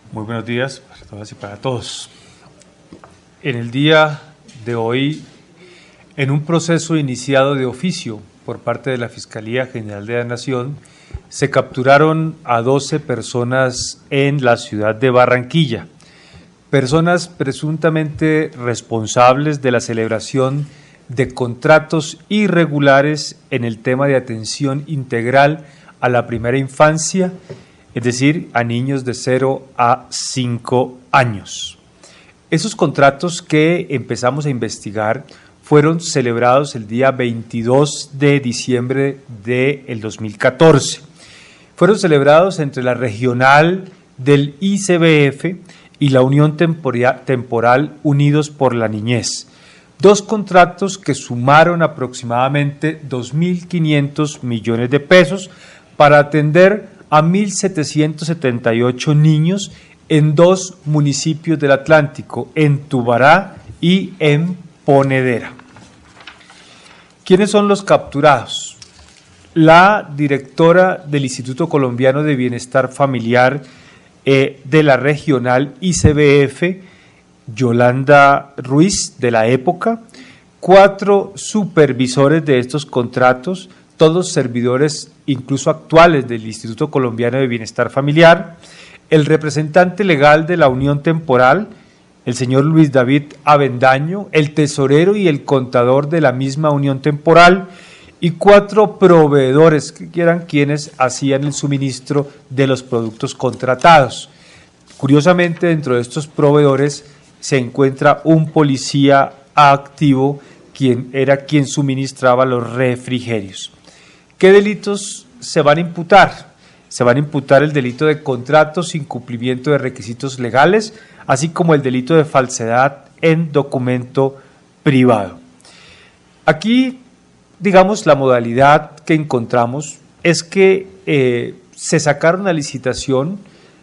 Muy buenos días para todas y para todos. En el día de hoy, en un proceso iniciado de oficio por parte de la Fiscalía General de la Nación, se capturaron a 12 personas en la ciudad de Barranquilla, personas presuntamente responsables de la celebración de contratos irregulares en el tema de atención integral a la primera infancia, es decir, a niños de 0 a 5 años. Esos contratos que empezamos a investigar fueron celebrados el día 22 de diciembre del 2014. Fueron celebrados entre la regional del ICBF y la Unión Temporal Unidos por la Niñez. Dos contratos que sumaron aproximadamente 2.500 millones de pesos para atender a 1.778 niños en dos municipios del Atlántico, en Tubará y en Ponedera. ¿Quiénes son los capturados? La directora del Instituto Colombiano de Bienestar Familiar de la regional ICBF, Yolanda Ruiz, de la época, 4 supervisores de estos contratos, todos servidores incluso actuales del Instituto Colombiano de Bienestar Familiar, el representante legal de la Unión Temporal, el señor Luis David Avendaño, el tesorero y el contador de la misma Unión Temporal, y 4 proveedores, que eran quienes hacían el suministro de los productos contratados. Curiosamente, dentro de estos proveedores se encuentra un policía activo, quien suministraba los refrigerios. ¿Qué delitos se van a imputar? Se van a imputar el delito de contratos sin cumplimiento de requisitos legales, así como el delito de falsedad en documento privado. Aquí, digamos, la modalidad que encontramos es que se sacaron a licitación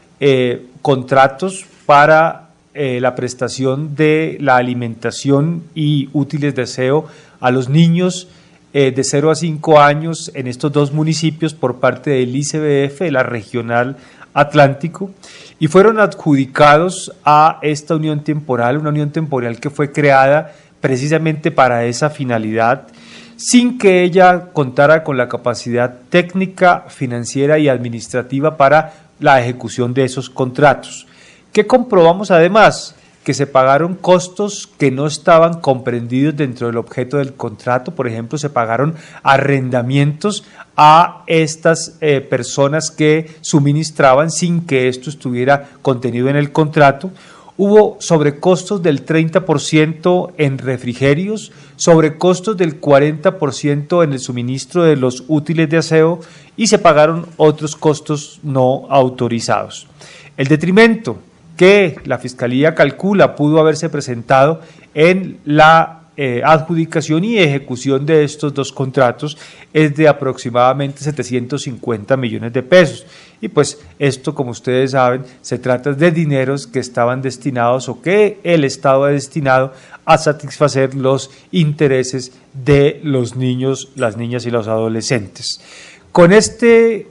contratos para la prestación de la alimentación y útiles de aseo a los niños de 0 a 5 años en estos dos municipios por parte del ICBF, de la Regional Atlántico, y fueron adjudicados a esta unión temporal, una unión temporal que fue creada precisamente para esa finalidad, sin que ella contara con la capacidad técnica, financiera y administrativa para la ejecución de esos contratos. ¿Qué comprobamos además? Que se pagaron costos que no estaban comprendidos dentro del objeto del contrato. Por ejemplo, se pagaron arrendamientos a estas personas que suministraban sin que esto estuviera contenido en el contrato. Hubo sobrecostos del 30% en refrigerios, sobrecostos del 40% en el suministro de los útiles de aseo y se pagaron otros costos no autorizados. El detrimento que la Fiscalía calcula pudo haberse presentado en la adjudicación y ejecución de estos dos contratos es de aproximadamente 750 millones de pesos. Y pues esto, como ustedes saben, se trata de dineros que estaban destinados o que el Estado ha destinado a satisfacer los intereses de los niños, las niñas y los adolescentes. Con 12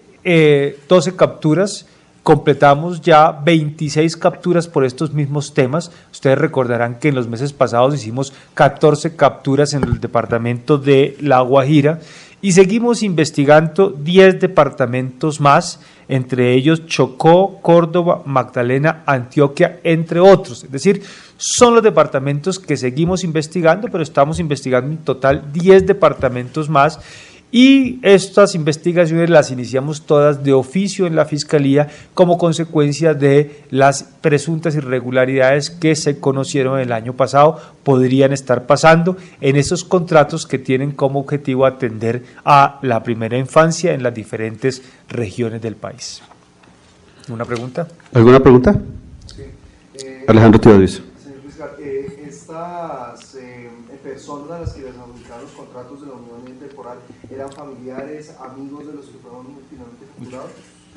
capturas, completamos ya 26 capturas por estos mismos temas. Ustedes recordarán que en los meses pasados hicimos 14 capturas en el departamento de La Guajira y seguimos investigando 10 departamentos más, entre ellos Chocó, Córdoba, Magdalena, Antioquia, entre otros. Es decir, son los departamentos que seguimos investigando, pero estamos investigando en total 10 departamentos más. Y estas investigaciones las iniciamos todas de oficio en la Fiscalía como consecuencia de las presuntas irregularidades que se conocieron el año pasado, podrían estar pasando en esos contratos que tienen como objetivo atender a la primera infancia en las diferentes regiones del país. ¿Una pregunta? ¿Alguna pregunta? Sí. Alejandro Teodoriz. Señor fiscal, estas personas a las que les adjudicaron los contratos de la Unión Temporal, ¿eran familiares, amigos de los que fueron finalmente capturados?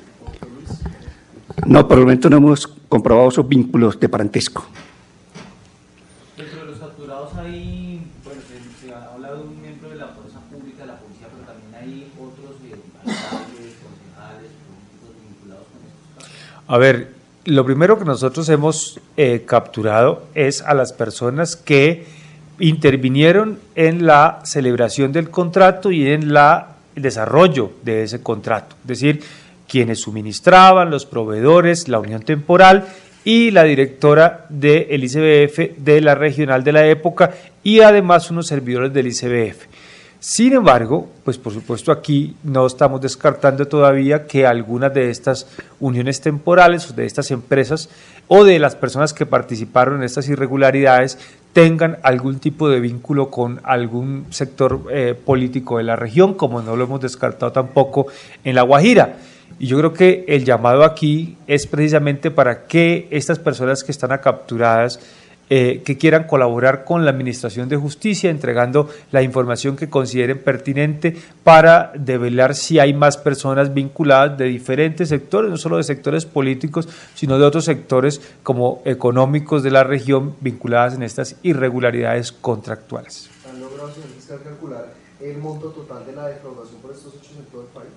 No, por el momento no hemos comprobado esos vínculos de parentesco. Dentro de los capturados hay, bueno, se ha hablado de un miembro de la fuerza pública, de la policía, pero también hay otros alcaldes, concejales, políticos vinculados con estos casos. A ver, lo primero que nosotros hemos capturado es a las personas que intervinieron en la celebración del contrato y en el desarrollo de ese contrato, es decir, quienes suministraban, los proveedores, la unión temporal y la directora del ICBF de la regional de la época y además unos servidores del ICBF. Sin embargo, pues por supuesto aquí no estamos descartando todavía que algunas de estas uniones temporales o de estas empresas o de las personas que participaron en estas irregularidades tengan algún tipo de vínculo con algún sector político de la región, como no lo hemos descartado tampoco en La Guajira. Y yo creo que el llamado aquí es precisamente para que estas personas que están capturadas que quieran colaborar con la Administración de Justicia, entregando la información que consideren pertinente para develar si hay más personas vinculadas de diferentes sectores, no solo de sectores políticos, sino de otros sectores como económicos de la región vinculadas en estas irregularidades contractuales. ¿Han logrado, señor fiscal, calcular el monto total de la defraudación por estos hechos en todo el país?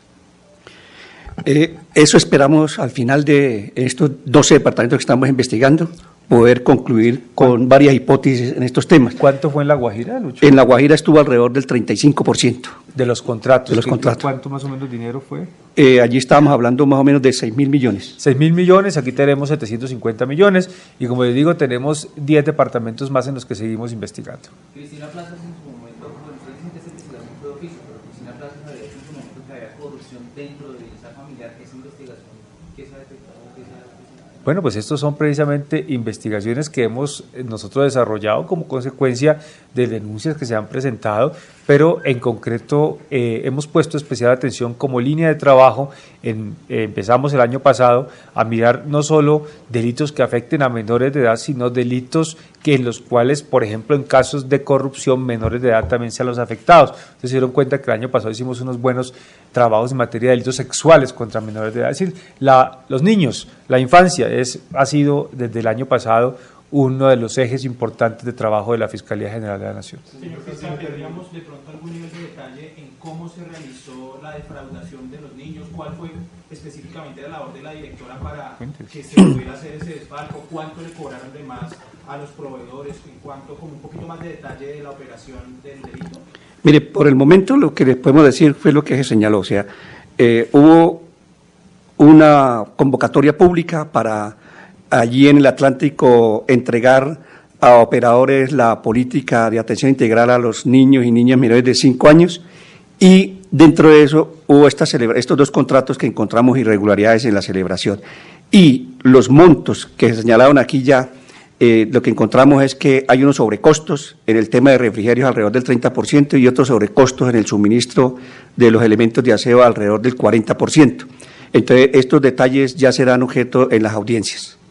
Eso esperamos al final de estos 12 departamentos que estamos investigando, poder concluir con varias hipótesis en estos temas. ¿Cuánto fue en La Guajira, Lucho? En La Guajira estuvo alrededor del 35%. De los contratos. De los contratos. ¿Cuánto más o menos dinero fue? Allí estábamos hablando más o menos de 6.000 millones. 6.000 millones, aquí tenemos 750 millones y como les digo, tenemos 10 departamentos más en los que seguimos investigando. Cristina Plazas en su momento, bueno, usted dice que esa investigación fue de oficio, pero Cristina Plazas había dicho en su momento que había corrupción dentro de esa familiar. ¿Esa investigación qué se ha detectado? Bueno, pues estos son precisamente investigaciones que hemos nosotros desarrollado como consecuencia de denuncias que se han presentado, pero en concreto hemos puesto especial atención como línea de trabajo. Empezamos el año pasado a mirar no solo delitos que afecten a menores de edad, sino delitos que en los cuales, por ejemplo, en casos de corrupción, menores de edad también sean los afectados. Ustedes se dieron cuenta que el año pasado hicimos unos buenos trabajos en materia de delitos sexuales contra menores de edad. Es decir, los niños, la infancia ha sido desde el año pasado uno de los ejes importantes de trabajo de la Fiscalía General de la Nación. Señor fiscal, ¿tendríamos de pronto algún nivel de detalle en cómo se realizó la defraudación de los niños? ¿Cuál fue específicamente la labor de la directora para que se pudiera hacer ese desfalco? ¿Cuánto le cobraron de más a los proveedores? ¿En cuánto, como un poquito más de detalle de la operación del delito? Mire, por el momento lo que les podemos decir fue lo que se señaló, o sea, hubo una convocatoria pública para allí en el Atlántico entregar a operadores la política de atención integral a los niños y niñas menores de 5 años y dentro de eso hubo estos 2 contratos que encontramos irregularidades en la celebración. Y los montos que se señalaron aquí ya, lo que encontramos es que hay unos sobrecostos en el tema de refrigerios alrededor del 30% y otros sobrecostos en el suministro de los elementos de aseo alrededor del 40%. Entonces, estos detalles ya serán objeto en las audiencias.